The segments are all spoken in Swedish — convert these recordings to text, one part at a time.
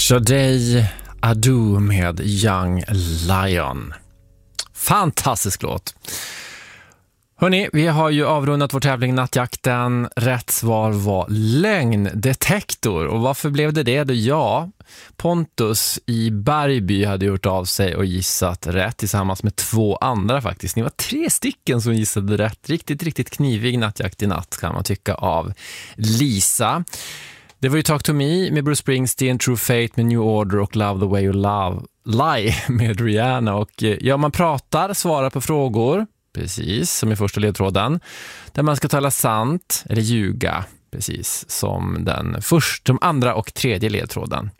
Sade Adu med Young Lion. Fantastisk låt. Hörrni, vi har ju avrundat vår tävling Nattjakten. Rätt svar var lögndetektor. Och varför blev det då? Ja, Pontus i Bergby hade gjort av sig och gissat rätt tillsammans med 2 andra faktiskt. Ni var 3 stycken som gissade rätt. Riktigt knivig nattjakt i natt kan man tycka av Lisa. Det var ju Talk to Me med Bruce Springsteen, True Fate med New Order och Love the Way You Lie med Rihanna. Och ja, man pratar, svarar på frågor, precis som i första ledtråden, där man ska tala sant eller ljuga, precis som de andra och tredje ledtråden.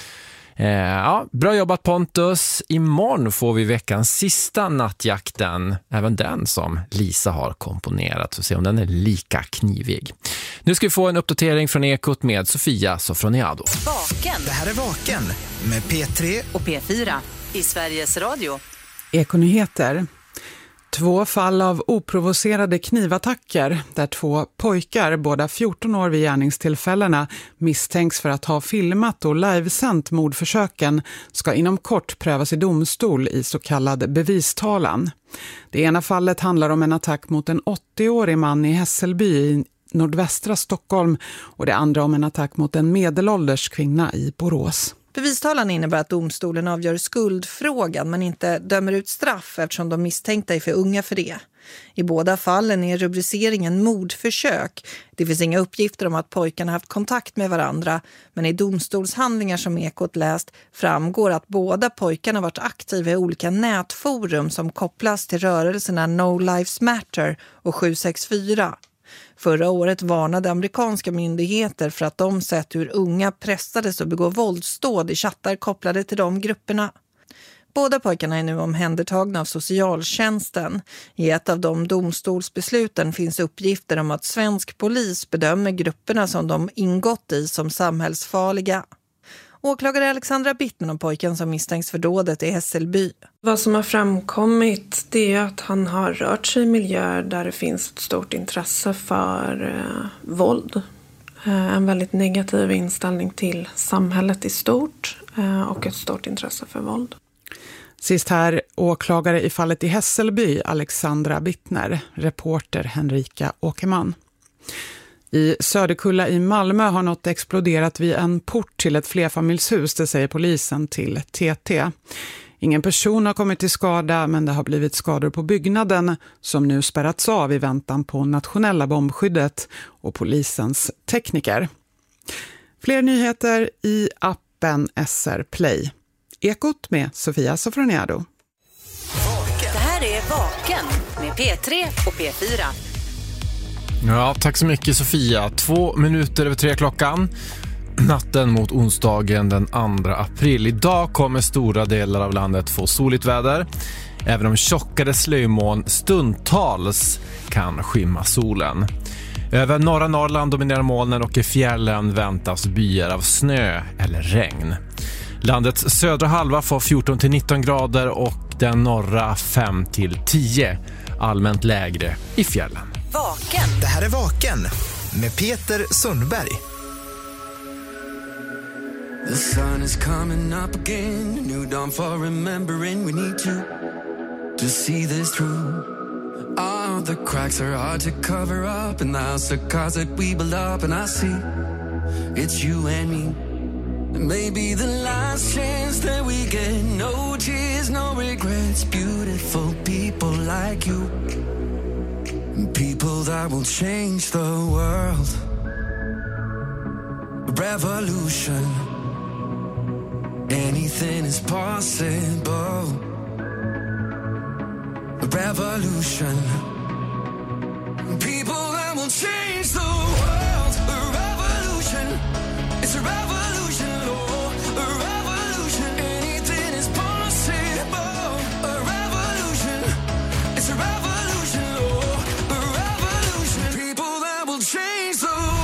Ja, bra jobbat Pontus. Imorgon får vi veckans sista nattjakten, även den som Lisa har komponerat, så se om den är lika knivig. Nu ska vi få en uppdatering från Ekot med Sofia Sofroniado. Vaken. Det här är Vaken med P3 och P4 i Sveriges Radio. Ekonyheter. 2 fall av oprovocerade knivattacker där 2 pojkar, båda 14 år vid gärningstillfällena, misstänks för att ha filmat och livesänt mordförsöken ska inom kort prövas i domstol i så kallad bevistalan. Det ena fallet handlar om en attack mot en 80-årig man i Hässelby i nordvästra Stockholm och det andra om en attack mot en medelålders kvinna i Borås. Bevistalan innebär att domstolen avgör skuldfrågan men inte dömer ut straff eftersom de misstänkta är för unga för det. I båda fallen är rubriceringen mordförsök. Det finns inga uppgifter om att pojkarna haft kontakt med varandra, men i domstolshandlingar som Ekot läst framgår att båda pojkarna varit aktiva i olika nätforum som kopplas till rörelserna No Lives Matter och 764. Förra året varnade amerikanska myndigheter för att de sett hur unga pressades att begå våldsdåd i chattar kopplade till de grupperna. Båda pojkarna är nu omhändertagna av socialtjänsten. I ett av de domstolsbesluten finns uppgifter om att svensk polis bedömer grupperna som de ingått i som samhällsfarliga. Åklagare Alexandra Bittner om pojken som misstänks för dådet i Hässelby. Vad som har framkommit det är att han har rört sig i miljöer där det finns ett stort intresse för våld. En väldigt negativ inställning till samhället i stort och ett stort intresse för våld. Sist här åklagare i fallet i Hässelby, Alexandra Bittner, reporter Henrika Åkerman. I Söderkulla i Malmö har något exploderat vid en port till ett flerfamiljshus, det säger polisen till TT. Ingen person har kommit till skada, men det har blivit skador på byggnaden som nu spärrats av i väntan på nationella bombskyddet och polisens tekniker. Fler nyheter i appen SR Play. Ekot med Sofia Sofroniado. Det här är Vaken med P3 och P4. Ja, tack så mycket Sofia. 2 minuter över 3 klockan. Natten mot onsdagen den 2 april. Idag kommer stora delar av landet få soligt väder. Även om tjockare slöjmoln stundtals kan skymma solen. Över norra Norrland dominerar molnen och i fjällen väntas byar av snö eller regn. Landets södra halva får 14-19 grader och den norra 5-10. Allmänt lägre i fjällen. Vaken. Det här är Vaken med Peter Sundberg. The sun is coming up again, a new dawn for remembering. We need to see this through. All the cracks are hard to cover up, and the house of cards that we build up. And I see it's you and me. Maybe the last chance that we get. No tears, no regrets. Beautiful people like you. People that will change the world. Revolution. Anything is possible. Revolution. People that will change the world. A revolution. It's a revolution, Lord. A revolution. Anything is possible. A revolution. It's a revolution, Lord. A revolution. People that will change the world.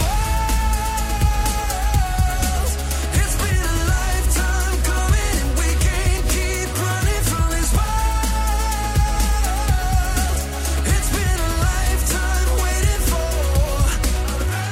It's been a lifetime coming, and we can't keep running from this world. It's been a lifetime waiting for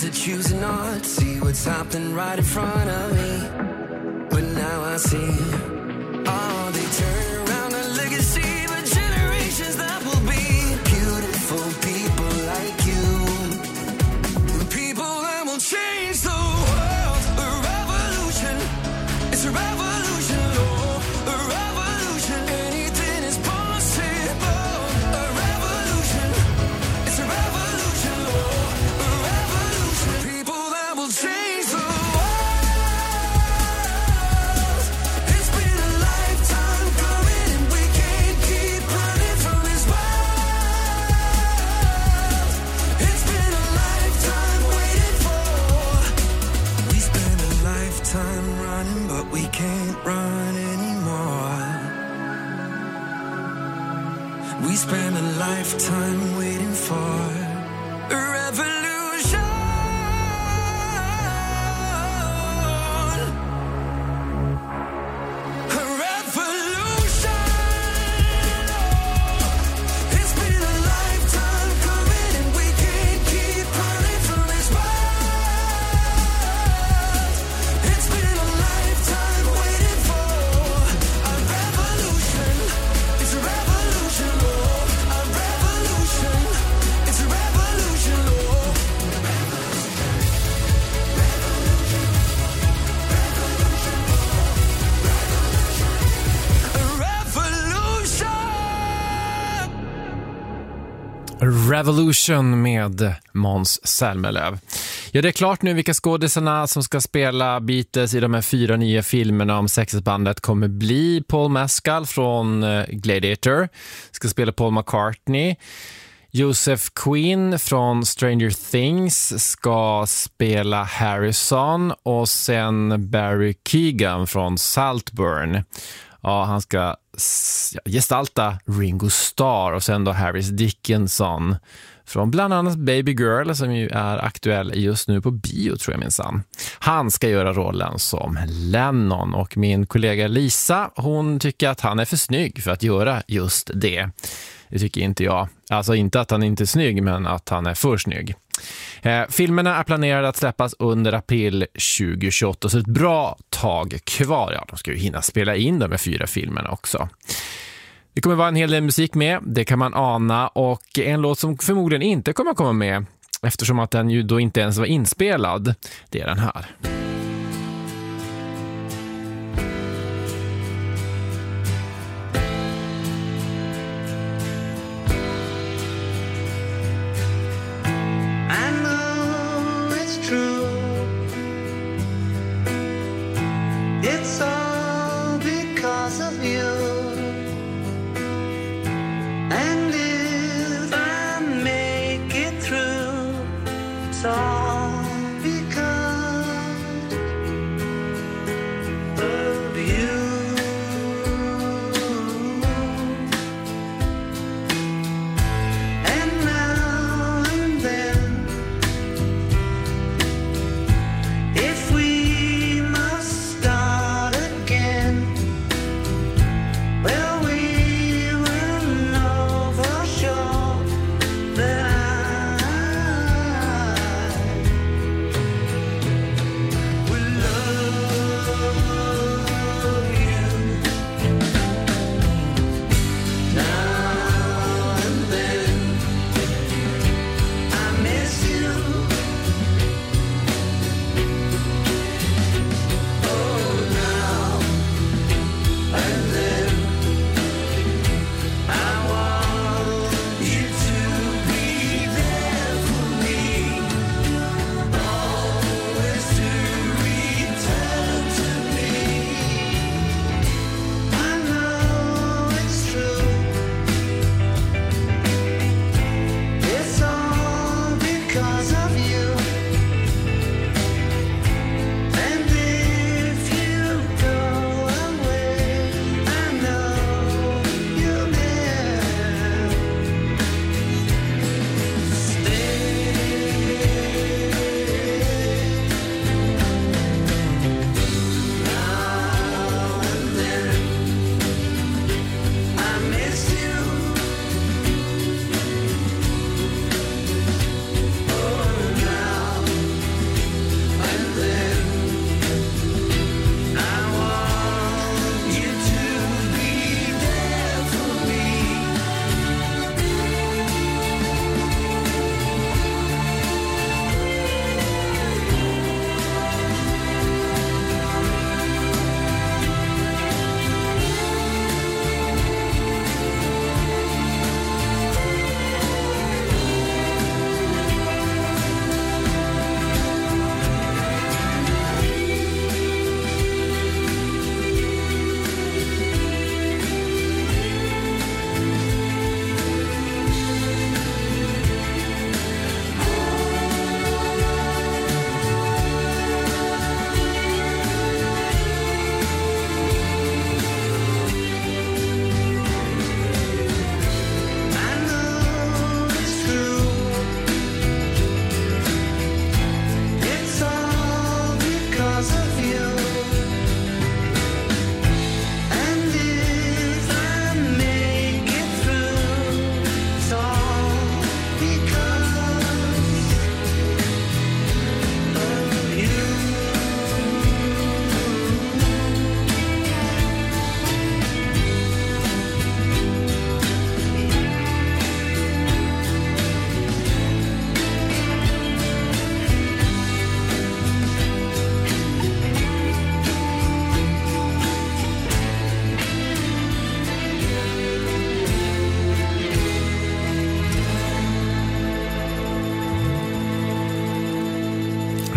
are choosing not to see what's happening right in front of me. But now I see all they turn around and look and see the generations that will be beautiful people like you, people that will change the world. A revolution, it's a revolution, Lord, a revolution. Anything is possible. A revolution, it's a revolution, Lord, a revolution. People that will change the world. It's been a lifetime coming and we can't keep running from this world. It's been a lifetime waiting for. We spent a lifetime running, but we can't run anymore. We spent a lifetime waiting for a revolution. A revolution. It's been a lifetime coming and we can't keep running from this world. It's been a lifetime waiting for a revolution. It's a revolution, Lord, a revolution. It's a revolution, Lord. A revolution. Revolution med Måns Zelmerlöw. Ja, det är klart nu vilka skådisarna som ska spela Beatles i de här 4 nya filmerna om sexbandet kommer bli. Paul Mescal från Gladiator ska spela Paul McCartney. Joseph Quinn från Stranger Things ska spela Harrison och sen Barry Keoghan från Saltburn. Ja, han ska gestalta Ringo Starr och sen då Harris Dickinson från bland annat Baby Girl som ju är aktuell just nu på bio tror jag minsann. Han ska göra rollen som Lennon och min kollega Lisa, hon tycker att han är för snygg för att göra just det. Det tycker inte jag. Alltså inte att han inte är snygg men att han är för snygg. Filmerna är planerade att släppas under april 2028 så ett bra tag kvar. Ja, de ska ju hinna spela in de här 4 filmerna också. Det kommer vara en hel del musik med, det kan man ana, och en låt som förmodligen inte kommer komma med eftersom att den ju då inte ens var inspelad, det är den här.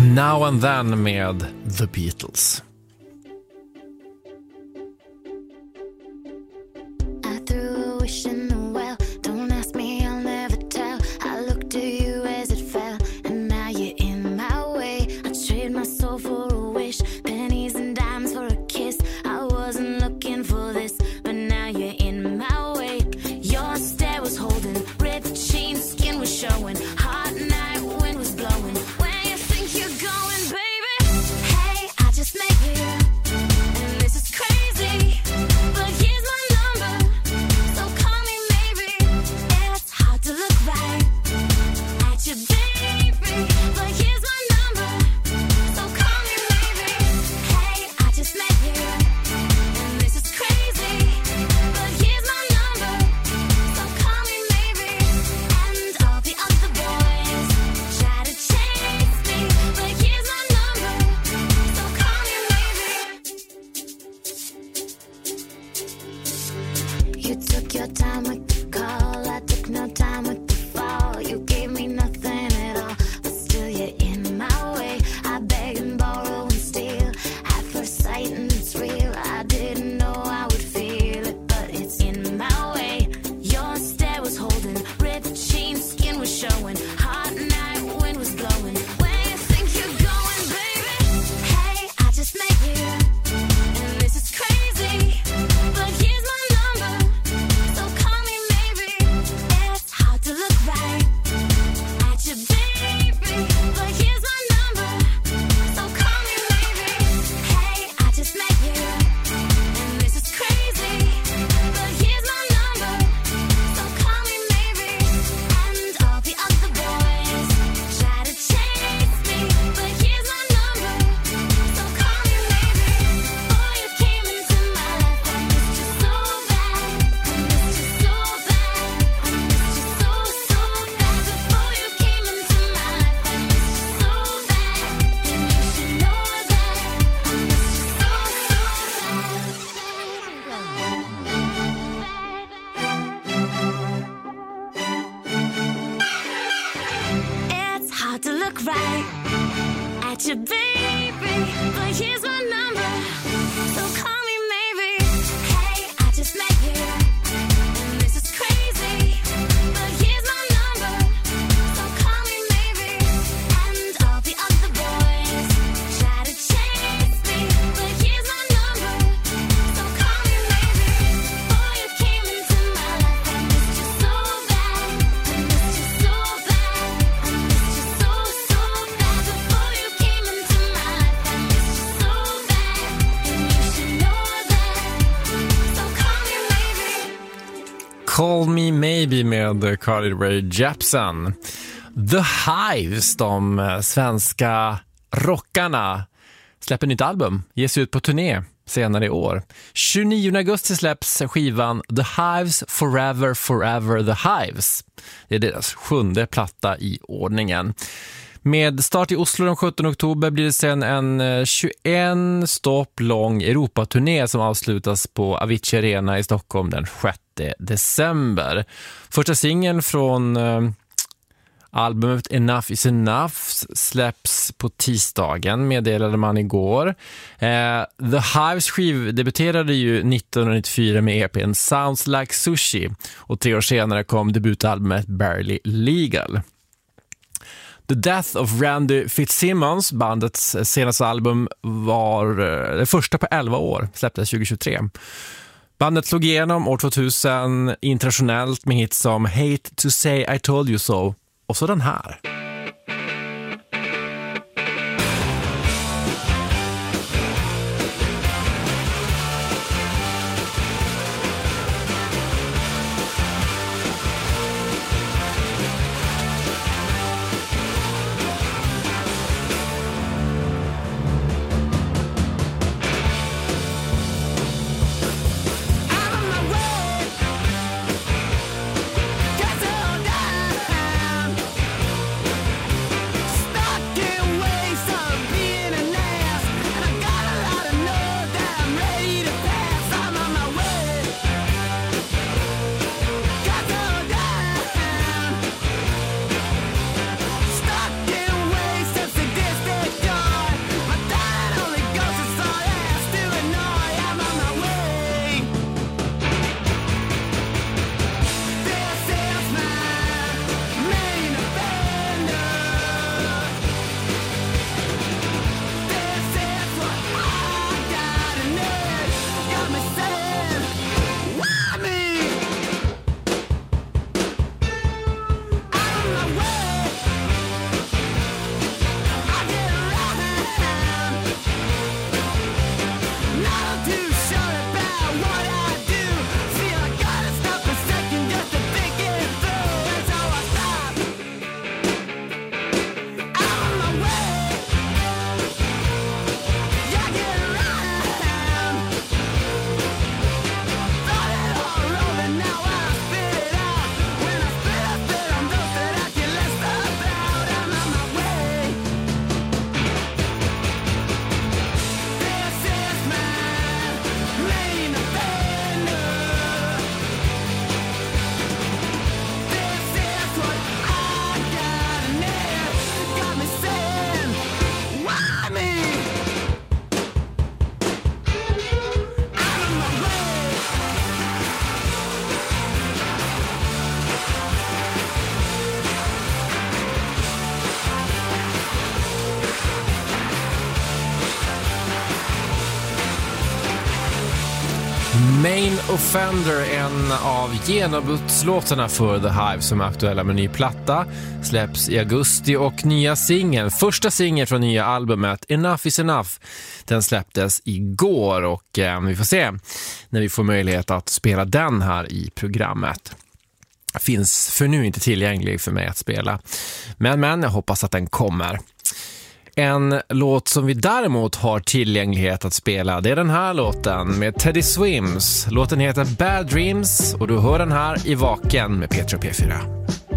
Now and Then med The Beatles. Call Me Maybe med Carly Rae Jepsen. The Hives, de svenska rockarna, släpper nytt album, ges ut på turné senare i år. 29 augusti släpps skivan The Hives Forever Forever The Hives. Det är deras 7:e platta i ordningen. Med start i Oslo den 17 oktober blir det sen en 21 stopp lång Europaturné som avslutas på Avicii Arena i Stockholm den 6 december. Första singeln från albumet Enough is Enough släpps på tisdagen, meddelade man igår. The Hives debuterade ju 1994 med EP:n Sounds Like Sushi och 3 år senare kom debutalbumet Barely Legal. The Death of Randy Fitzsimmons, bandets senaste album, var det första på 11 år, släpptes 2023. Bandet slog igenom år 2000 internationellt med hits som Hate to Say I Told You So och så den här. Main Offender, en av genombrottslåtarna för The Hive som är aktuella med ny platta, släpps i augusti, och nya singeln, första singeln från nya albumet Enough is Enough, den släpptes igår, och vi får se när vi får möjlighet att spela den här i programmet. Finns för nu inte tillgänglig för mig att spela, men jag hoppas att den kommer. En låt som vi däremot har tillgänglighet att spela, det är den här låten med Teddy Swims. Låten heter Bad Dreams, och du hör den här i Vaken med Petra och P4.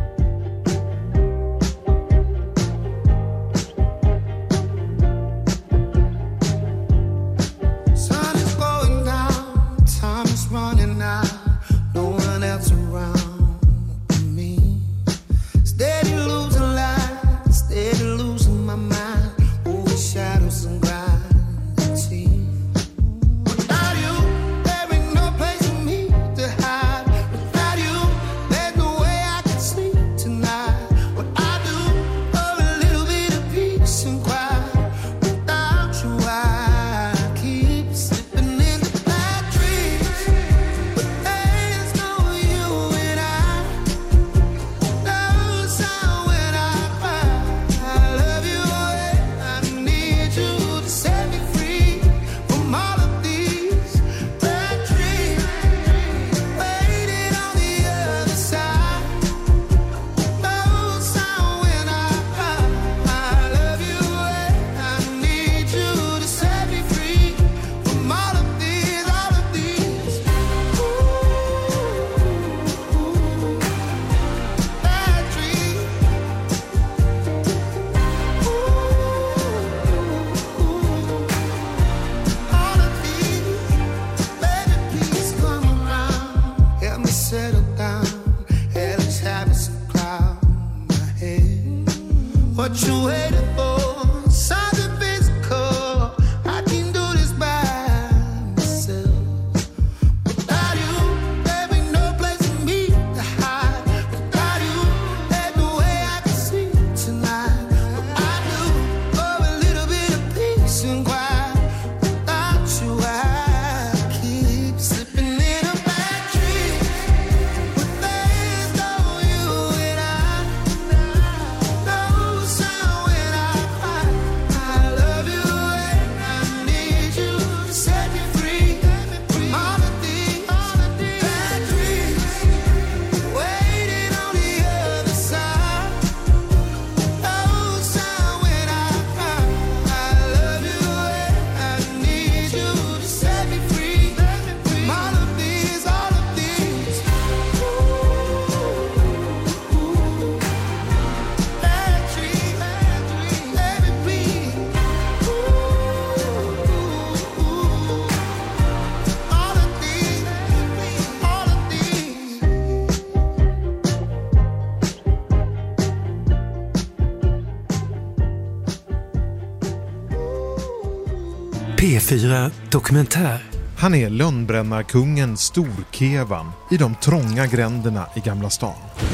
P4 Dokumentär. Han är lönnbrännarkungen Storkevan i de trånga gränderna i Gamla stan.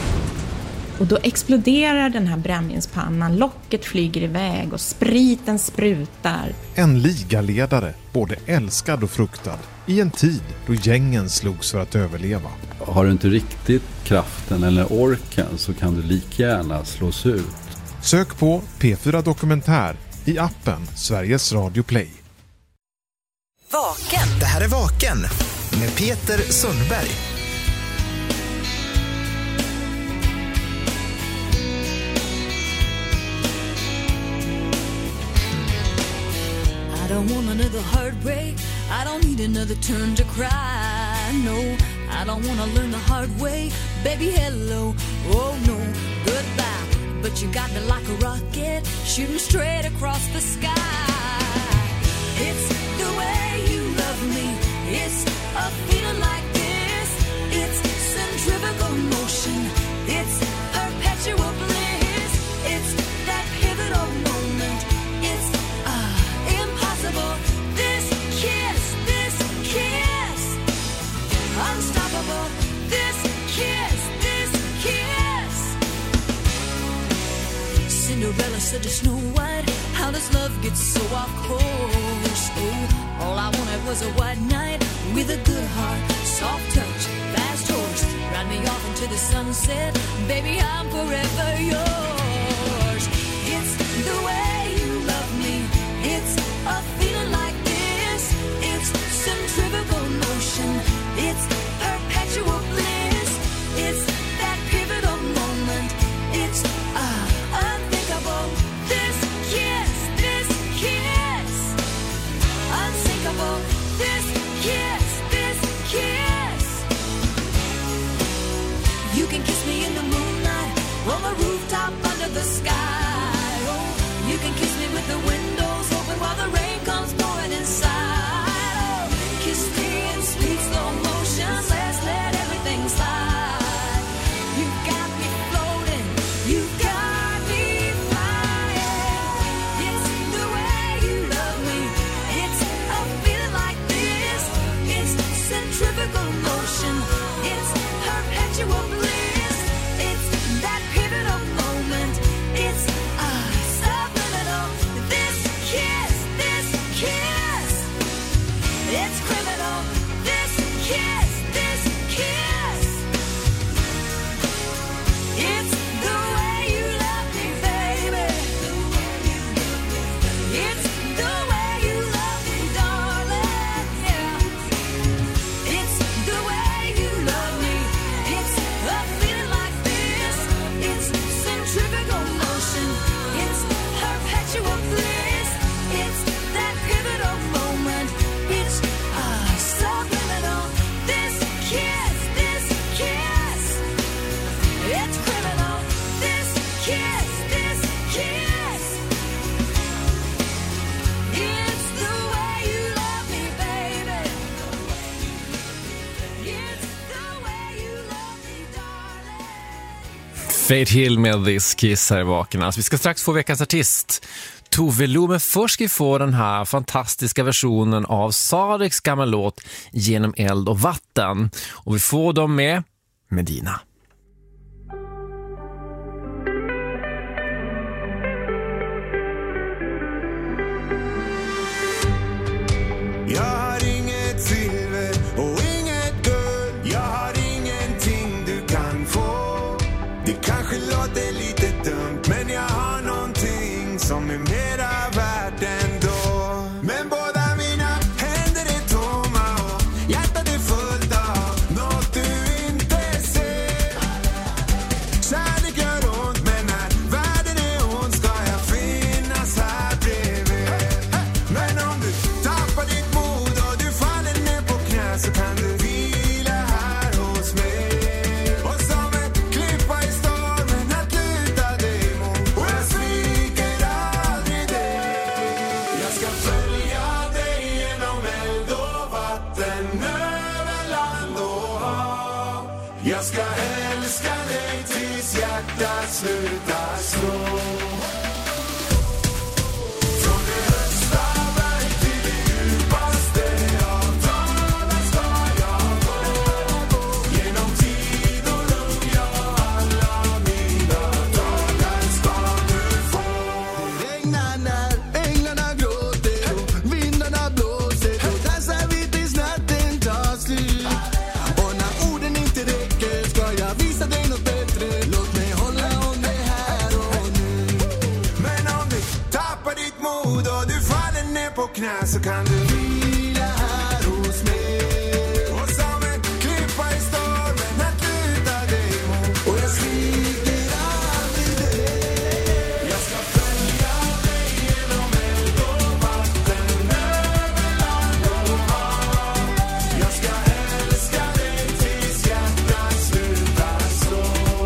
Och då exploderar den här brännvinspannan, locket flyger iväg och spriten sprutar. En ligaledare, både älskad och fruktad, i en tid då gängen slogs för att överleva. Har du inte riktigt kraften eller orken så kan du lika gärna slås ut. Sök på P4 Dokumentär i appen Sveriges Radio Play. Vaken. Det här är Vaken med Peter Sundberg. I don't want another heartbreak. I don't need another turn to cry. No, I don't want to learn the hard way. Baby, hello. Oh, no, goodbye. But you got me like a rocket, shooting straight across the sky. It's the way you love me. It's a feeling like this. It's centrifugal motion. It's perpetual bliss. It's that pivotal moment. It's impossible. This kiss, unstoppable. This kiss. Cinderella said to Snow White, how does love get so off course? Oh, all I wanted was a white knight with a good heart, soft touch, fast horse. Ride me off into the sunset, baby, I'm forever yours. It's the way you love me, it's a feeling like this. It's centrifugal motion, it's perpetual bliss. It's that pivotal moment, it's unthinkable. This kiss, unsinkable. This kiss. You can kiss me in the moonlight, on the rooftop under the sky. Oh, you can kiss me with the windows open while the rain comes pouring inside. Oh, kiss me in sweet slow motion, let's let everything slide. You got me floating, you got me flying. It's the way you love me, it's a feeling like this. It's centrifugal motion, it's perpetual bliss. It's that pivotal moment, it's subliminal. This kiss, it's criminal. This kiss, it's the way you love me, baby. It's the way you love me, darling, yeah. It's the way you love me, it's a feeling like this. It's centrifugal motion, it's perpetual bliss. It's that pivotal moment, it's subliminal. This kiss, it's criminal. This kiss, it's the way you love me, baby. It's the way you love me, darling. Fade Hill med This Kiss här i Vaken. Alltså, vi ska strax få veckans artist Tove Lo, men först ska vi få den här fantastiska versionen av Sareks gamla låt Genom eld och vatten. Och vi får dem med Medina. Jag har inget silver och inget guld. Jag har ingenting du kan få. Det kanske låter lite dumt, men jag har någonting som är mera värt ändå. Men båda mina händer är tomma och hjärtat är fullt av något du inte ser. Kärlek gör ont, men när världen är ond ska jag finnas här bredvid. Men om du tappar ditt mod och du faller ner på knä, så kan du vila här hos mig. Och som en klippa i stormen att luta dig mot, och jag sviker aldrig dig. Jag ska följa dig genom eld och vatten, över land och hav. Jag ska älska dig tills hjärtat slutar slå. Från det högsta berg till det djupaste av dalar ska jag gå. Genom tid och rum, ja, alla mina dagar ska du få. Det regnar när änglarna gråter och vindarna blåser, och dansar vi tills natten tar slut. Och när orden inte räcker ska jag visa dig något bättre. Låt mig hålla om dig här och nu. Men om du tappar ditt mod och du faller ner på knä, så kan du vila här hos mig. Och som en klippa i stormen att luta dig mot, och jag sviker aldrig dig. Jag ska följa dig genom eld och vatten, över land och hav. Jag ska älska dig tills hjärtat slutar slå.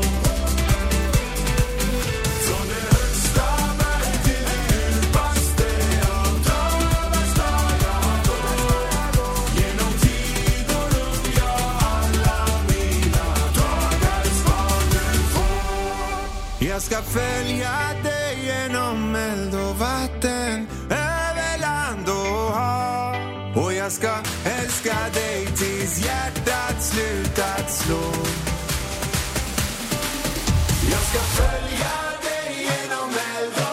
Från det högsta berg till det djupaste av dalar ska jag gå. Genom tid och rum, ja, alla mina dagar ska du få. Jag ska följa dig genom eld och vatten, över land och hav. Och jag ska älska dig tills hjärtat slutat slå. Jag ska följa dig genom eld och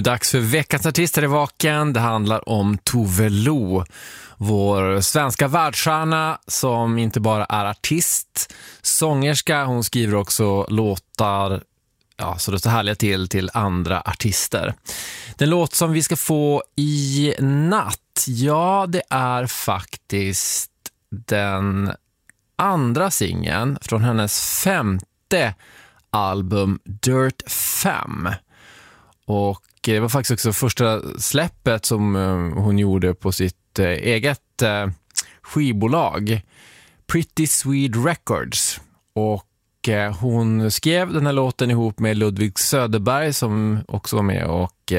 Nu dags för veckans artister i Vaken. Det handlar om Tove Lo, vår svenska världsstjärna som inte bara är artist, sångerska, hon skriver också låtar, ja, så det står härliga till andra artister. Den låt som vi ska få i natt, ja, det är faktiskt den andra singeln från hennes 5:e album Dirt 5. Och det var faktiskt också första släppet som hon gjorde på sitt eget skivbolag Pretty Swede Records. Och hon skrev den här låten ihop med Ludvig Söderberg som också var med och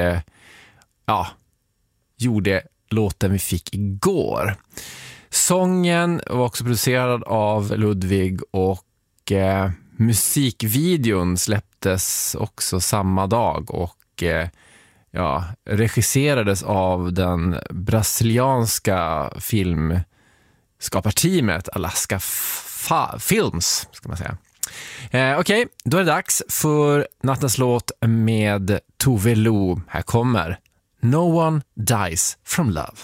gjorde låten vi fick igår. Sången var också producerad av Ludvig och musikvideon släpptes också samma dag och regisserades av den brasilianska filmskaparteamet Alaska Films, ska man säga. Okej, då är det dags för nattens låt med Tove Lo. Här kommer No One Dies From Love.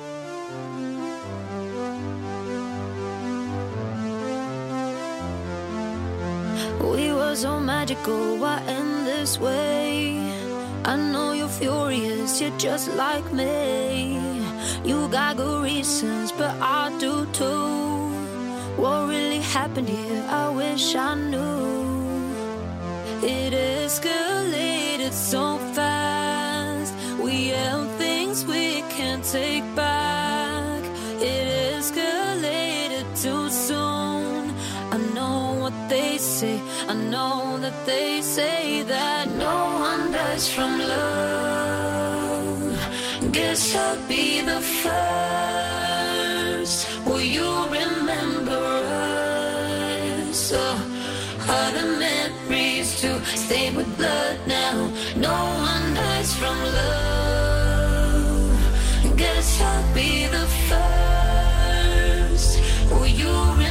We were so magical, why end this way? I know you're furious, you're just like me. You got good reasons, but I do too. What really happened here, I wish I knew. It escalated so fast. We have things we can't take back. It escalated too soon. I know what they say, I know that they say that no one dies from love. Guess I'll be the first. Will you remember us? Are the memories to stay with blood now? No one dies from love. Guess I'll be the first. Will you remember?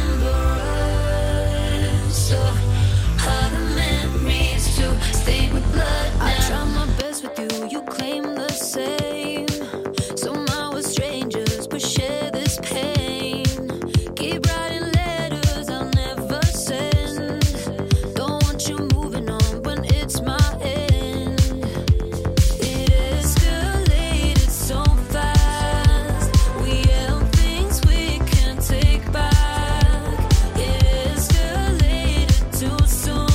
Stay with blood now. I try my best with you, you claim the same. Somehow we're strangers, but share this pain. Keep writing letters I'll never send. Don't want you moving on when it's my end. It escalated so fast. We have things we can't take back. It escalated too soon.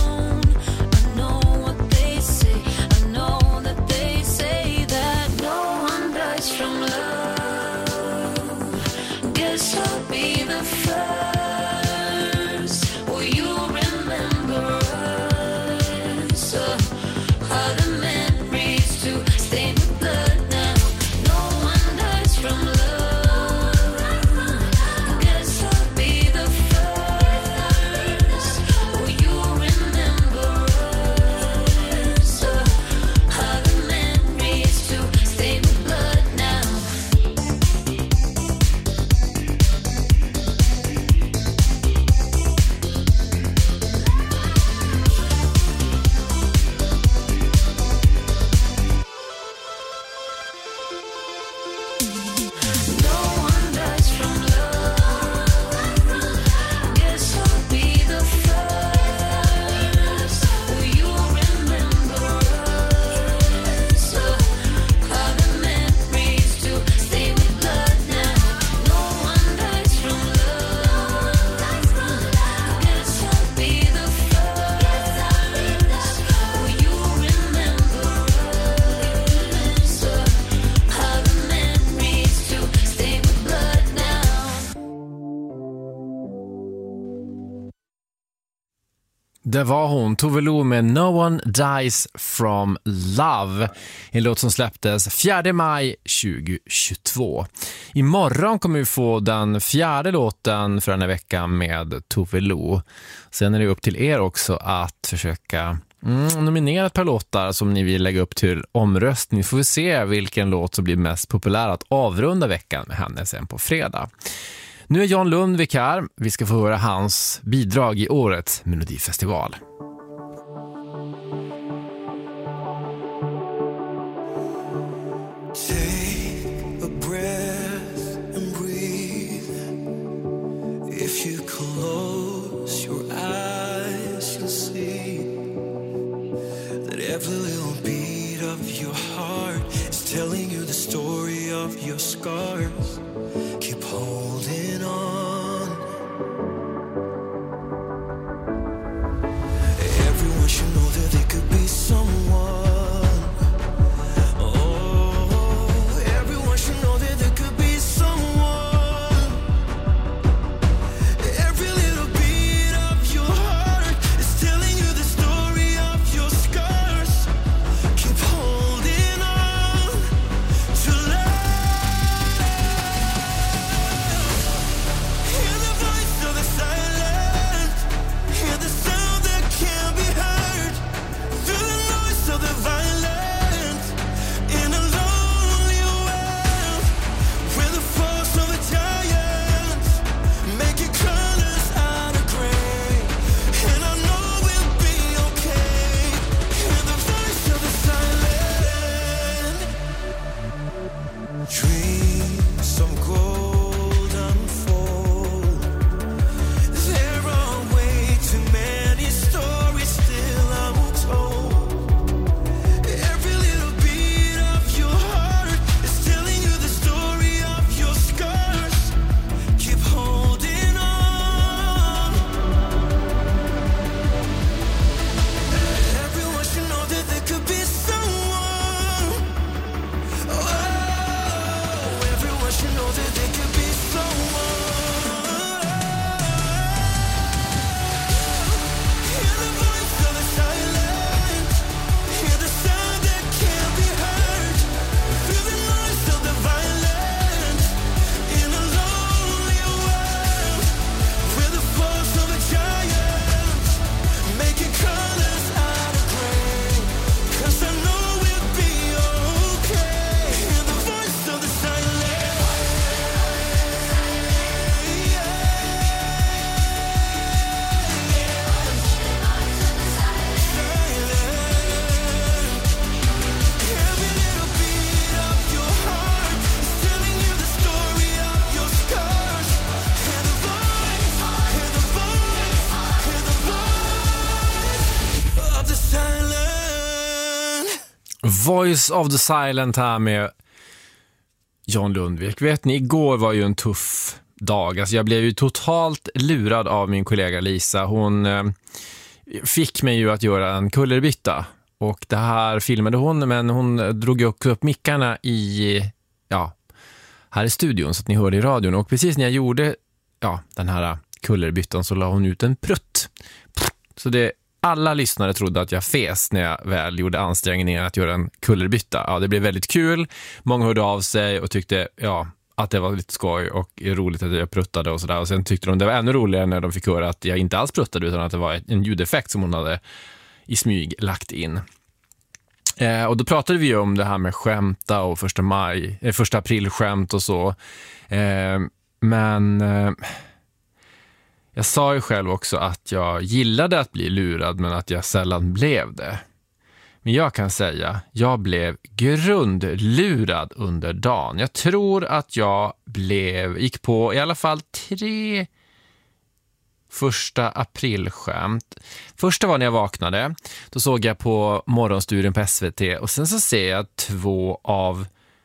Det var hon, Tove Lo med No One Dies From Love. En låt som släpptes 4 maj 2022. Imorgon kommer vi få den 4:e låten för den här veckan med Tove Lo. Sen är det upp till er också att försöka nominera ett par låtar som ni vill lägga upp till omröstning. Får vi se vilken låt som blir mest populär att avrunda veckan med henne sen på fredag. Nu är John Lundvik här. Vi ska få höra hans bidrag i årets Melodifestival. of your scars. Keep holding on. Everyone should know that they could be someone. Voice of the Silent här med John Lundvik. Vet ni, igår var ju en tuff dag. Alltså jag blev ju totalt lurad av min kollega Lisa. Hon fick mig ju att göra en kullerbytta. Och det här filmade hon, men hon drog ju också upp mickarna här i studion så att ni hörde i radion. Och precis när jag gjorde den här kullerbyttan så la hon ut en prutt. Så alla lyssnare trodde att jag fes när jag väl gjorde ansträngningen att göra en kullerbytta. Ja, det blev väldigt kul. Många hörde av sig och tyckte att det var lite skoj och roligt att jag pruttade och sådär. Och sen tyckte de det var ännu roligare när de fick höra att jag inte alls pruttade utan att det var en ljudeffekt som hon hade i smyg lagt in. Och då pratade vi om det här med skämta och första aprilskämt och så. Men jag sa ju själv också att jag gillade att bli lurad men att jag sällan blev det. Men jag kan säga, jag blev grundlurad under dagen. Jag tror att jag gick på i alla fall 3 första aprilskämt. Första var när jag vaknade. Då såg jag på morgonstudion på SVT och sen så ser jag 2 av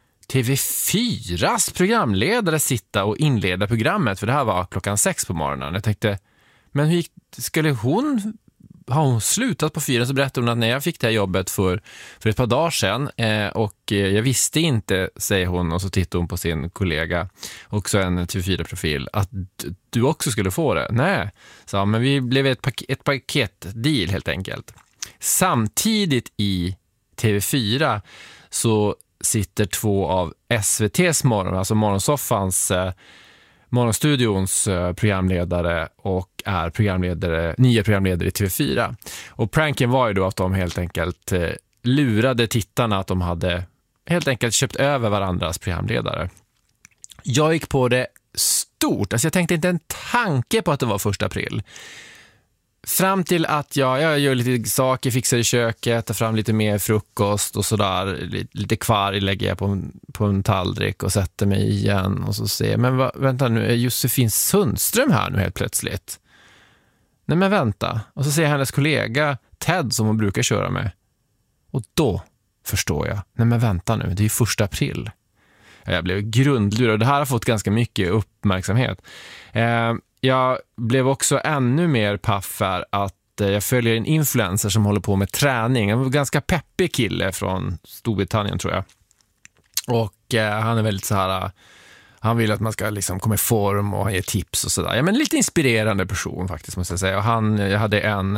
TV4s programledare sitta och inleda programmet, för det här var 6:00 på morgonen. Jag tänkte, men hur har hon slutat på 4? Så berättade hon att när jag fick det här jobbet för ett par dagar sedan och jag visste inte, säger hon, och så tittade hon på sin kollega, också en TV4-profil, att du också skulle få det. Nej, så men vi blev ett paketdeal helt enkelt. Samtidigt i TV4 så sitter 2 av SVT:s alltså Morgonsoffans Morgonstudions programledare och är nya programledare i TV4. Och pranken var ju då att de helt enkelt lurade tittarna att de hade helt enkelt köpt över varandras programledare. Jag gick på det stort. Alltså jag tänkte inte en tanke på att det var 1 april. Fram till att jag gör lite saker, fixar i köket, tar fram lite mer frukost och sådär. Lite kvar lägger jag på en tallrik och sätter mig igen. Och så ser jag, men vänta nu, är Josefin Sundström här nu helt plötsligt? Nej men vänta. Och så ser jag hennes kollega Ted som hon brukar köra med. Och då förstår jag, nej men vänta nu, det är ju 1 april. Jag blev grundlurad. Det här har fått ganska mycket uppmärksamhet. Jag blev också ännu mer paff för att jag följer en influencer som håller på med träning. En ganska peppig kille från Storbritannien, tror jag. Och han är väldigt så här... Han vill att man ska liksom komma i form och ge tips och sådär. Ja, men lite inspirerande person faktiskt, måste jag säga. Och jag hade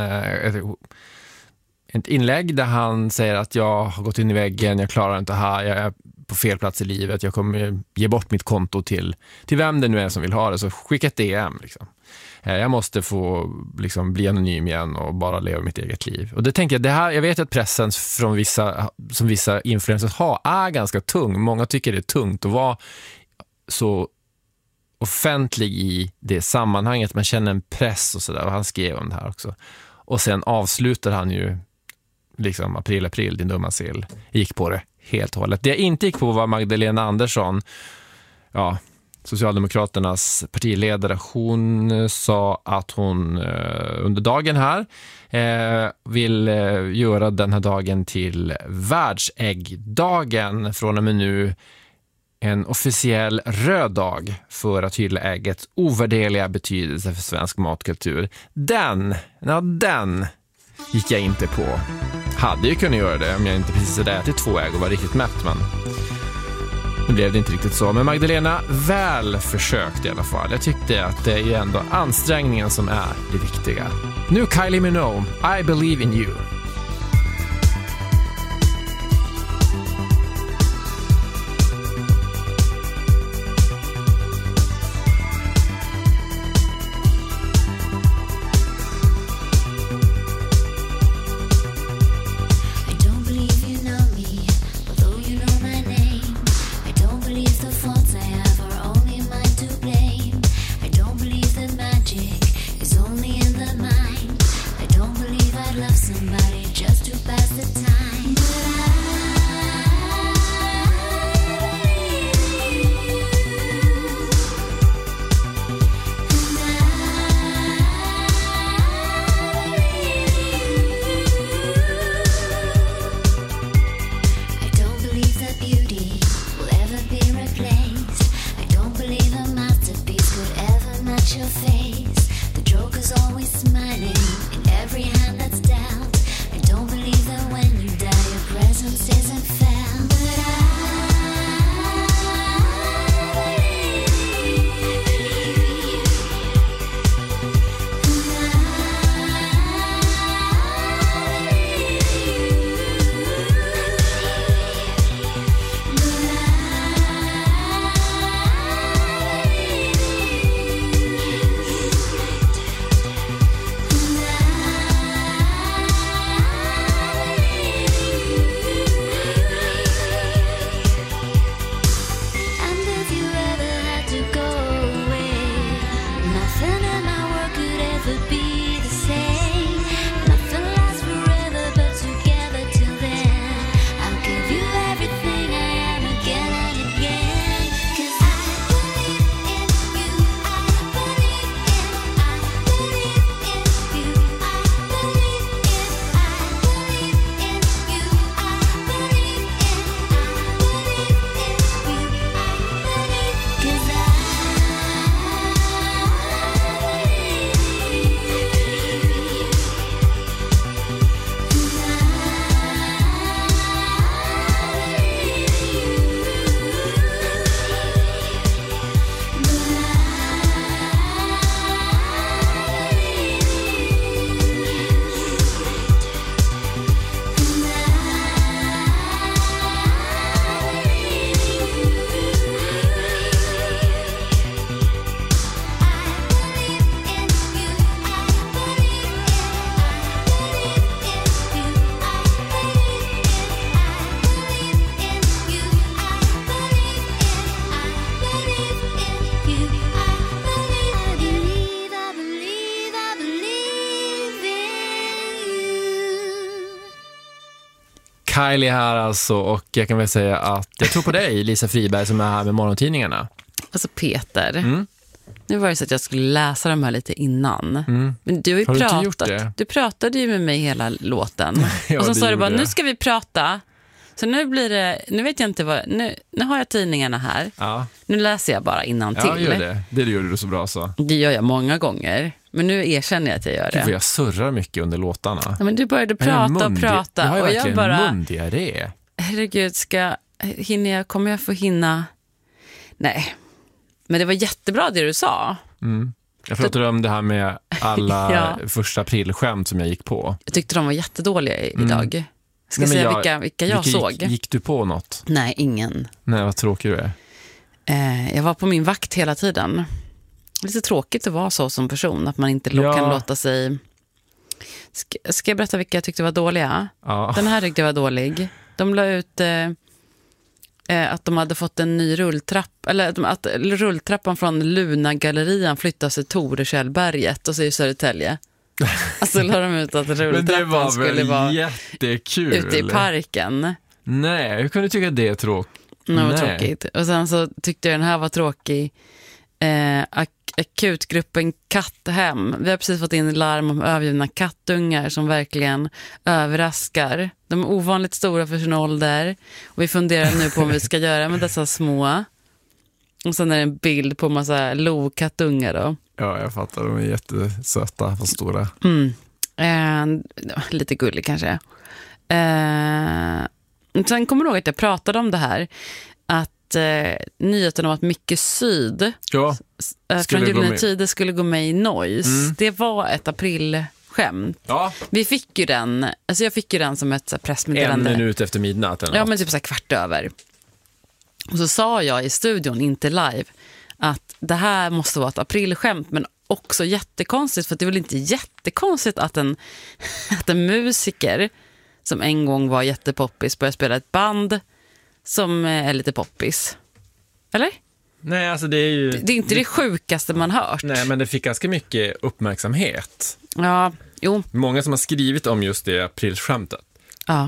ett inlägg där han säger att jag har gått in i väggen, jag klarar inte här, jag är på fel plats i livet, jag kommer ge bort mitt konto till vem det nu är som vill ha det, så skicka ett DM liksom. Jag måste få liksom bli anonym igen och bara leva mitt eget liv. Och det tänker jag, det här, jag vet att pressen från vissa influencers har är ganska tung. Många tycker det är tungt att vara så offentlig i det sammanhanget. Man känner en press och sådär, och han skrev om det här också. Och sen avslutar han ju liksom april, din dumma sill. Gick på det helt och hållet. Det jag inte gick på var Magdalena Andersson, Socialdemokraternas partiledare. Hon sa att hon under dagen här vill göra den här dagen till världsäggdagen, från och med nu en officiell röd dag för att hylla äggets ovärderliga betydelse för svensk matkultur. Den gick jag inte på. Hade ju kunnat göra det om jag inte precis hade ätit 2 ägg och var riktigt mätt, men nu blev det inte riktigt så. Men Magdalena väl försökt i alla fall. Jag tyckte att det är ju ändå ansträngningen som är det viktiga. Nu Kylie Minogue, I Believe in You. Kylie här alltså, och jag kan väl säga att jag tror på dig, Lisa Friberg, som är här med morgontidningarna. Alltså Peter, nu var det så att jag skulle läsa de här lite innan. Men du har ju pratat. Du pratade ju med mig hela låten. Ja, och så sa du bara, nu ska vi prata. Så nu blir det, nu vet jag inte vad, nu har jag tidningarna här. Ja. Nu läser jag bara innantill. Ja, gör det. Det gör du så bra så. Det gör jag många gånger. Men nu erkänner jag att jag gör det. Gud, jag surrar mycket under låtarna. Ja, men du började prata och prata. Jag har ju och verkligen jag bara, mundiarré. Herregud, kommer jag få hinna? Nej. Men det var jättebra det du sa. Mm. Jag pratade om det här med alla första aprilskämt som jag gick på. Jag tyckte de var jättedåliga idag. Ska jag säga vilka jag såg? Gick du på något? Nej, ingen. Nej, vad tråkig du är. Jag var på min vakt hela tiden. Lite tråkigt att vara så som person. Att man inte kan låta sig... Ska jag berätta vilka jag tyckte var dåliga? Ja. Den här tyckte jag var dålig. De la ut att de hade fått en ny rulltrapp. Eller att rulltrappan från Luna-gallerian flyttas till Torekällberget och så i Södertälje. Alltså la de ut att rulltrappan skulle vara jättekul. Ute i parken. Nej, hur kunde du tycka det är tråkigt? Det var tråkigt. Och sen så tyckte jag den här var tråkig. Akutgruppen Katthem. Vi har precis fått in larm om övergivna kattungar som verkligen överraskar. De är ovanligt stora för sin ålder. Och vi funderar nu på om vi ska göra med dessa små. Och sen är det en bild på en massa lokattungar då. Ja, jag fattar. De är jättesöta och stora. Lite gullig kanske. Sen kommer jag ihåg att jag pratade om det här. Att nyheten om att Micke Syd från Gyllene Tider skulle gå med i Noise. Det var ett aprilskämt. Ja. Vi fick ju den, alltså jag fick ju den som ett pressmeddelande. 1 minut efter midnatt eller något. Ja, men typ så här 15:15. Och så sa jag i studion, inte live, att det här måste vara ett aprilskämt, men också jättekonstigt, för det är väl inte jättekonstigt att en musiker som en gång var jättepoppis börjar spela ett band som är lite poppis. Eller? Nej, alltså det är ju... Det är inte det sjukaste man hört. Nej, men det fick ganska mycket uppmärksamhet. Ja, jo. Många som har skrivit om just det aprilskämtet. Ja.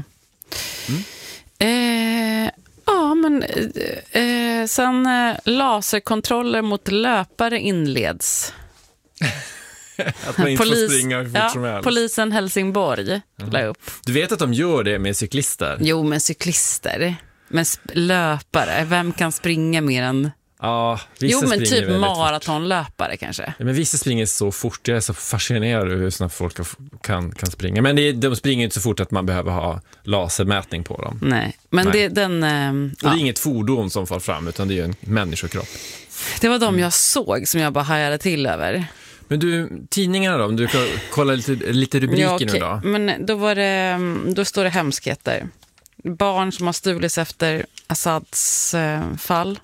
Men sen laserkontroller mot löpare inleds. Att man inte får springa hur fort som helst. Polisen Helsingborg la upp. Du vet att de gör det med cyklister? Jo, med cyklister. Men löpare, vem kan springa mer än... Ja, vissa jo, men typ maratonlöpare fort. Kanske. Ja, men vissa springer så fort. Jag är så fascinerad över hur snabbt folk kan springa. Men de springer inte så fort att man behöver ha lasermätning på dem. Nej, men Nej. Det är inget fordon som far fram, utan det är ju en människokropp. Det var de jag såg som jag bara hajade till över. Men du, tidningarna då? Om du kan kolla lite rubriker nu då. Men då står det hemskheter. Barn som har stulits efter Assads fall.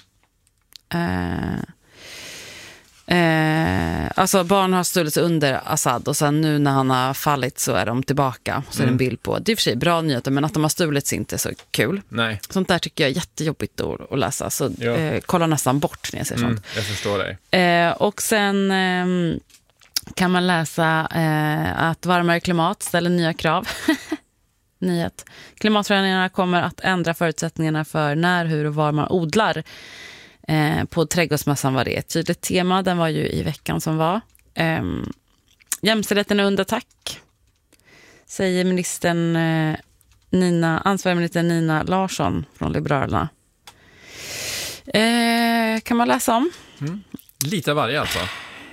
Alltså barn har stulits under Assad och sen nu när han har fallit så är de tillbaka. Så är det en bild på. Det är i och för sig bra nyheter, men att de har stulits inte så kul. Nej. Sånt där tycker jag är jättejobbigt att läsa. Så kolla nästan bort när jag ser sånt. Jag förstår dig. Och sen kan man läsa att varmare klimat ställer nya krav. Nyhet. Klimatförändringarna kommer att ändra förutsättningarna för när, hur och var man odlar. På trädgårdsmässan var det ett tydligt tema. Den var ju i veckan som var. Jämställdheten är under attack, säger ansvarig minister Nina Larsson från Liberalerna. Kan man läsa om? Lite av varje alltså.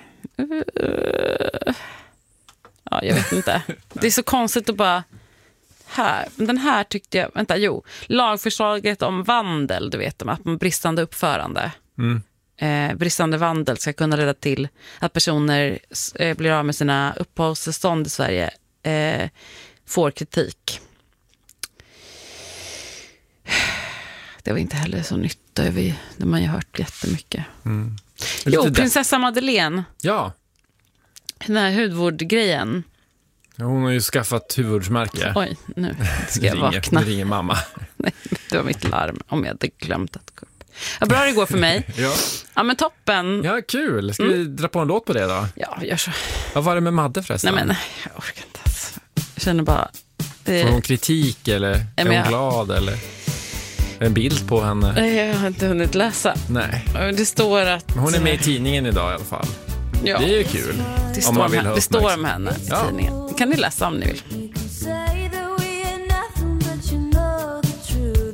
Ja, jag vet inte. Det är så konstigt att bara... Den här tyckte jag... lagförslaget om vandel, du vet, att man bristande uppförande. Bristande vandel ska kunna leda till att personer blir av med sina uppehållstillstånd i Sverige, får kritik. Det var inte heller så nytt. Det man ju hört jättemycket. Prinsessa Madeleine. Ja. Den här hudvårdgrejen. Hon har ju skaffat huvudmärke. Oj, nu ska jag vakna. Nu ringer mamma. Nej, det var mitt larm om jag hade glömt att gå upp. Ja, bra det går för mig. Ja, men toppen. Ja, kul. Ska vi dra på en låt på det då? Ja, gör så. Vad var det med Madde förresten? Nej, men jag orkar inte. Jag känner bara... Får hon kritik eller är hon glad eller... En bild på henne? Jag har inte hunnit läsa. Nej. Det står att... Men hon är med i tidningen idag i alla fall. Ja. Det är ju kul. Det står om henne i tidningen. Kan ni läsa om ni vill?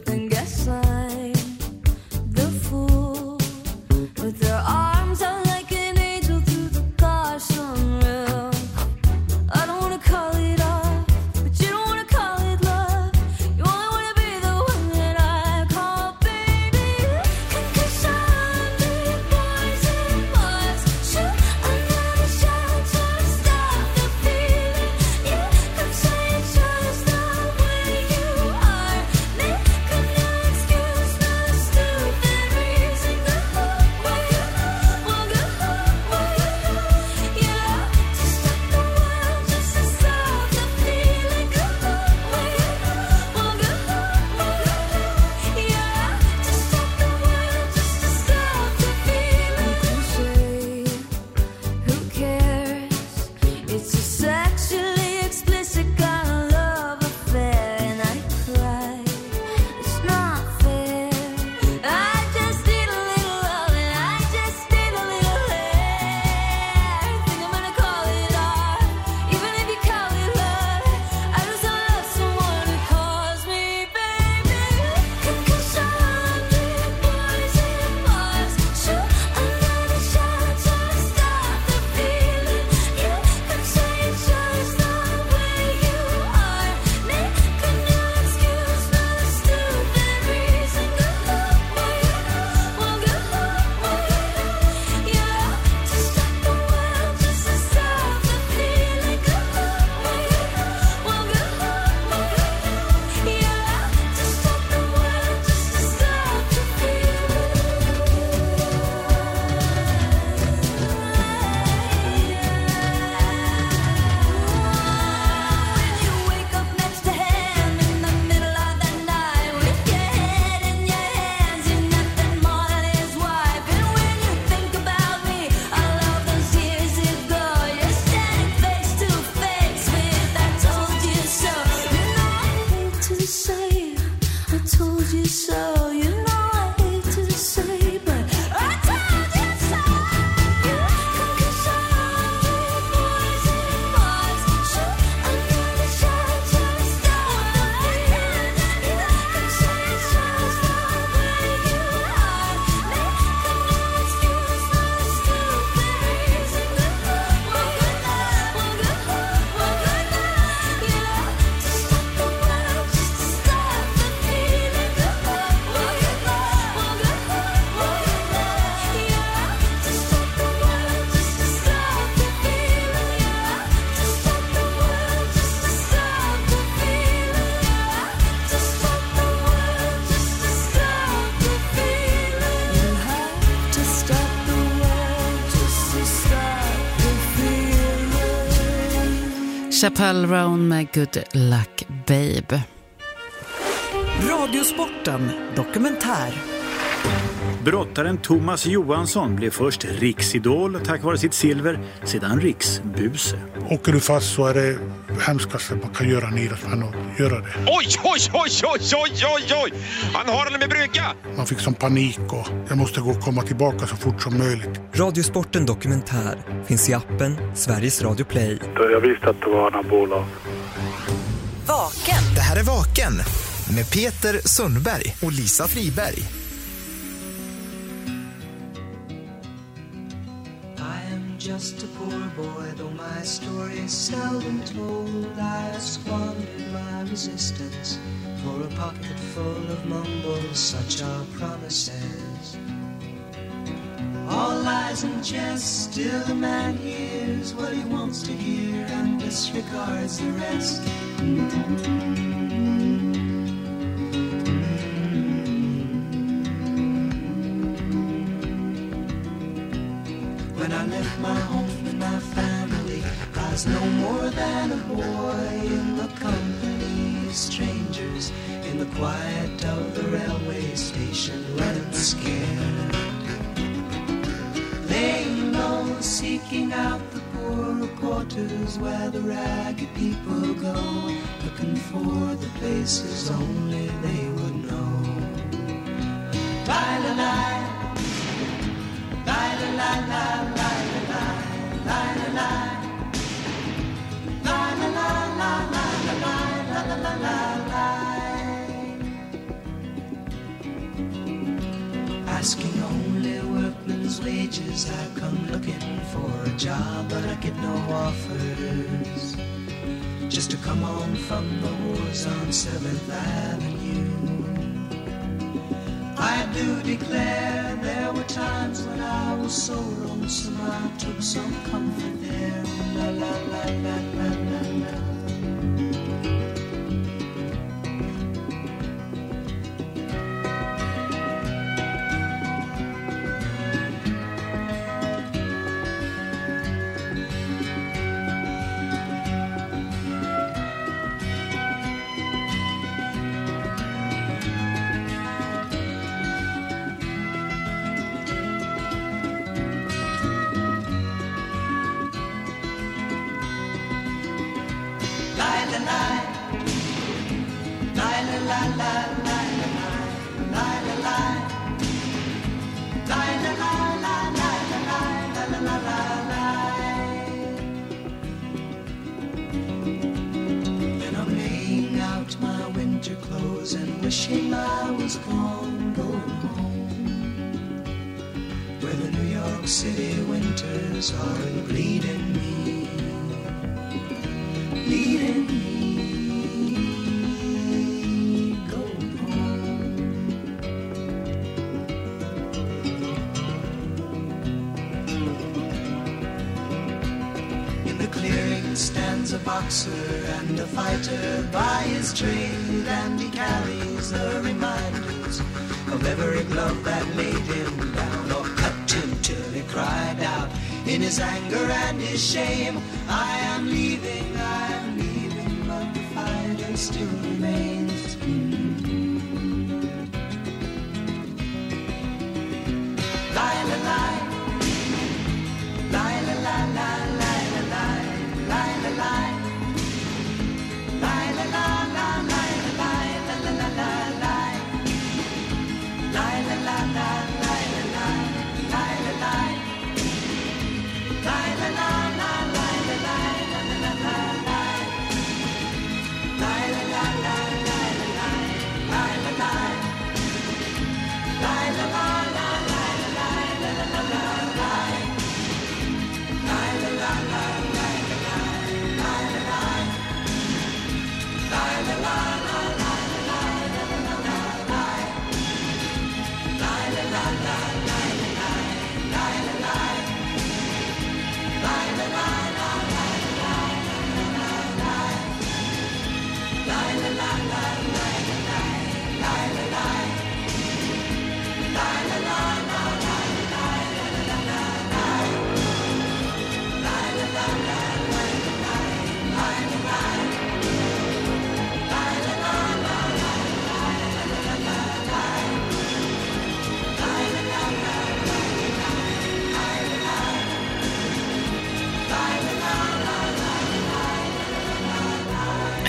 Chappell Roan med Good Luck Babe. Radiosporten dokumentär. Brottaren Thomas Johansson blev först riksidol tack vare sitt silver, sedan riksbuse. Åker du fast så är det hemskaste man kan göra en idrottsman att göra det. Oj! Han har den med brygga! Man fick som panik och jag måste gå och komma tillbaka så fort som möjligt. Radiosporten dokumentär finns i appen Sveriges Radio Play. Jag visste att det var anabola. Vaken. Det här är Vaken med Peter Sundberg och Lisa Friberg. Just a poor boy, though my story is seldom told. I squandered my resistance for a pocket full of mumbles, such are promises. All lies and jest, still the man hears what he wants to hear and disregards the rest. When I left my home and my family, I was no more than a boy in the company of strangers, in the quiet of the railway station, running scared. Laying low, seeking out the poorer quarters where the ragged people go, looking for the places only they would know. Bye-la-la. Asking only workmen's wages, I come looking for a job, but I get no offers. Just to come on from the wars on 7th Avenue. I do declare there were times when I was so lonesome I took some comfort there. La la la la la la la. Wishing I was gone, going home, where the New York City winters are bleeding me, going home. In the clearing stands a boxer and a fighter by his trade, and he carries the reminders of every glove that laid him down or cut him till he cried out in his anger and his shame, I am leaving, but the fighter still remains.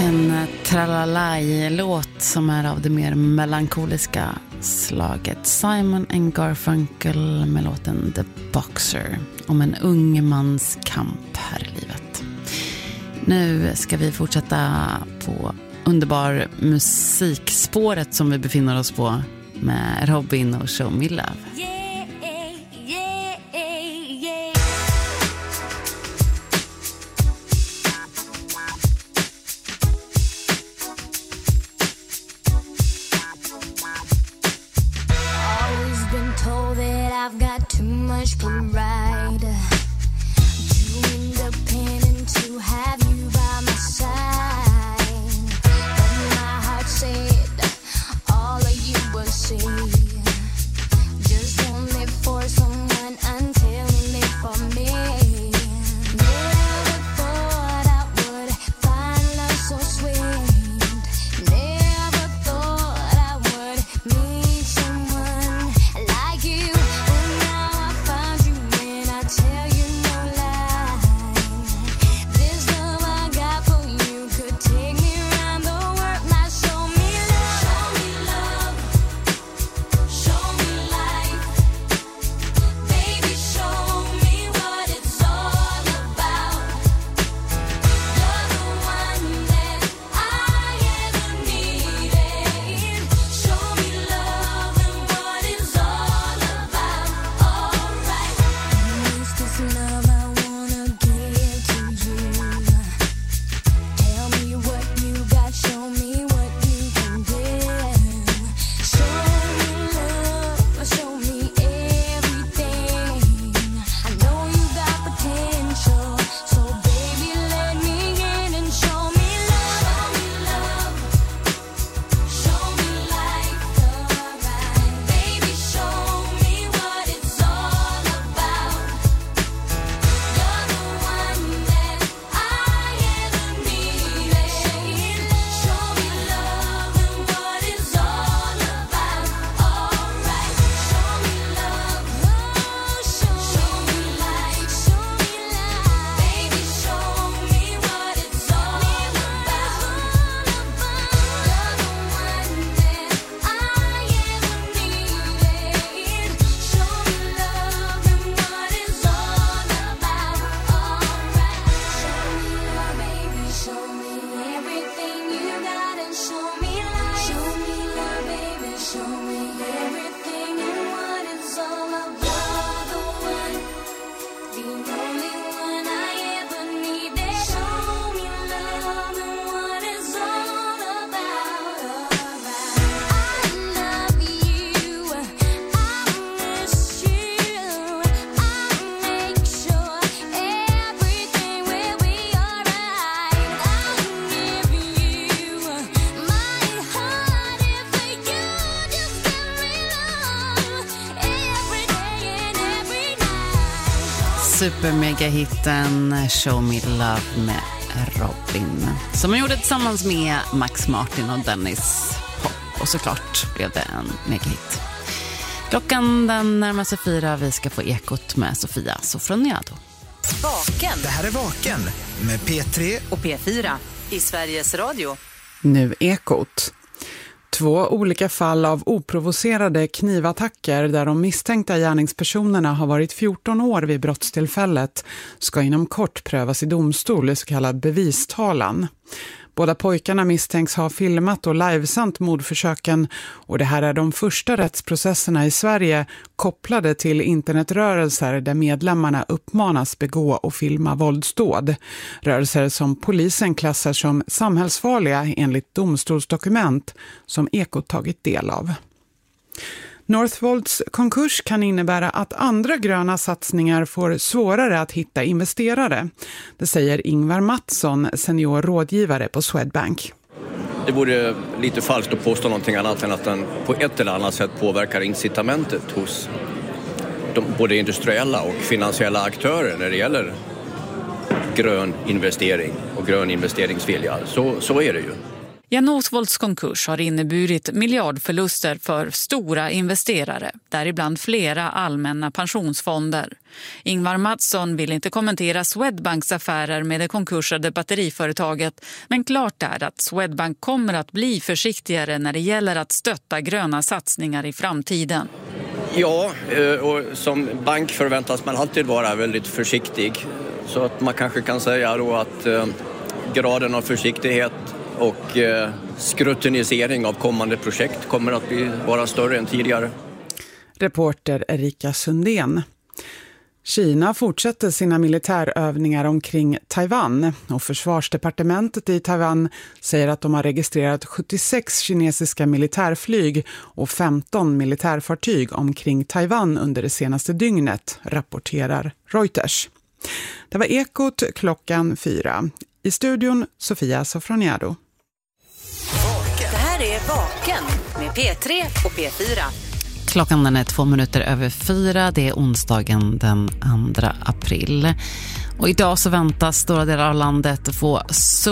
En tralalaj-låt som är av det mer melankoliska slaget. Simon & Garfunkel med låten The Boxer om en ung mans kamp här i livet. Nu ska vi fortsätta på underbar musikspåret som vi befinner oss på med Robin och Show Me Love. Pride, too independent to have you by my side. But my heart said all of you will see. Just don't live for someone until you live for me. Never thought I would find love so sweet. Never thought I would meet someone like you. Tell you no lie. This love I got for you could take me around the world. Now show me love, show me life. Baby, show me what it's all about. You're the one that I ever needed. Show me love and what it's all about. Alright. This love I wanna give to you. Tell me what you got, show me what you can give. Show me love, show me everything. I know you got potential, so baby let me in and show me love. Show me life, alright. Baby, show me what it's all about. You're the one that I ever needed. Show me love and what it's all about. Alright, show me love, show me life, baby, show me what it's all about. You're the one that I ever needed. Show me love and what it's all about. Alright, show me love, baby, show me everything you got and show me life. Show me love, baby, show me everything and what it's all about. You're the one, the only one I ever needed. Show me love and what it's all about. I love you, I miss you, I make sure everything will be alright. I'll give you my heart if you just give me love every day and every night. Supermegahitten Show Me Love med Robin som han gjorde tillsammans med Max Martin och Dennis Pop. Och såklart blev det en megahit. Klockan den närmar sig 4. Vi ska få ekot med Sofia Sofroniado. Vaken. Det här är Vaken med P3 och P4 i Sveriges Radio. Nu ekot. 2 olika fall av oprovocerade knivattacker där de misstänkta gärningspersonerna har varit 14 år vid brottstillfället ska inom kort prövas i domstol i så kallad bevistalan. Båda pojkarna misstänks ha filmat och livesänt mordförsöken och det här är de första rättsprocesserna i Sverige kopplade till internetrörelser där medlemmarna uppmanas begå och filma våldsdåd. Rörelser som polisen klassar som samhällsfarliga enligt domstolsdokument som Ekot tagit del av. Northvolts konkurs kan innebära att andra gröna satsningar får svårare att hitta investerare. Det säger Ingvar Mattsson, senior rådgivare på Swedbank. Det vore lite falskt att påstå någonting annat än att den på ett eller annat sätt påverkar incitamentet hos både industriella och finansiella aktörer när det gäller grön investering och grön investeringsvilja. Så är det ju. Ja, Northvolts konkurs har inneburit miljardförluster för stora investerare, däribland flera allmänna pensionsfonder. Ingvar Mattsson vill inte kommentera Swedbanks affärer med det konkursade batteriföretaget, men klart är att Swedbank kommer att bli försiktigare när det gäller att stötta gröna satsningar i framtiden. Ja, och som bank förväntas man alltid vara väldigt försiktig. Så att man kanske kan säga då att graden av försiktighet och skrutinisering av kommande projekt kommer att vara större än tidigare. Reporter Erika Sundén. Kina fortsätter sina militärövningar omkring Taiwan och försvarsdepartementet i Taiwan säger att de har registrerat 76 kinesiska militärflyg och 15 militärfartyg omkring Taiwan under det senaste dygnet, rapporterar Reuters. Det var Ekot 4:00. I studion Sofia Sofroniado. Det här är Vaken med P3 och P4. Klockan den är 4:02. Det är onsdagen den 2 april. Och idag så väntas stora delar av landet få